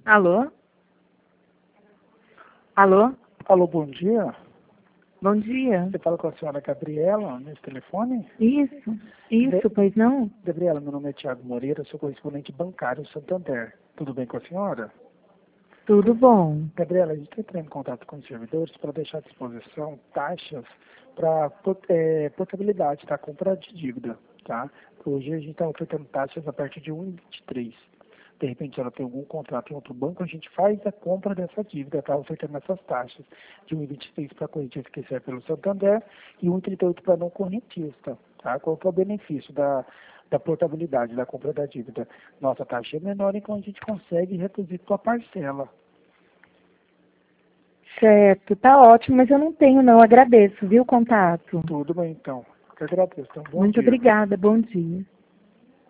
Alô? Alô? Alô, bom dia. Bom dia. Você fala com a senhora Gabriela nesse telefone? Isso, pois não? Gabriela, meu nome é Thiago Moreira, sou correspondente bancário Santander. Tudo bem com a senhora? Tudo bom. Gabriela, a gente está entrando em contato com os servidores para deixar à disposição taxas para portabilidade da compra de dívida, tá? Hoje a gente está ofertando taxas a partir de 1,23. De repente ela tem algum contrato em outro banco, a gente faz a compra dessa dívida, tá? Ofertando essas taxas de 1,23 para correntista que serve pelo Santander e 1,38 para não correntista, tá? Qual que é o benefício da portabilidade, da compra da dívida? Nossa taxa é menor, então a gente consegue reduzir sua parcela. Certo, tá ótimo, mas eu não tenho não. Agradeço, viu, o contato. Tudo bem, então. Eu que agradeço. Então, bom Muito dia. obrigada, bom dia.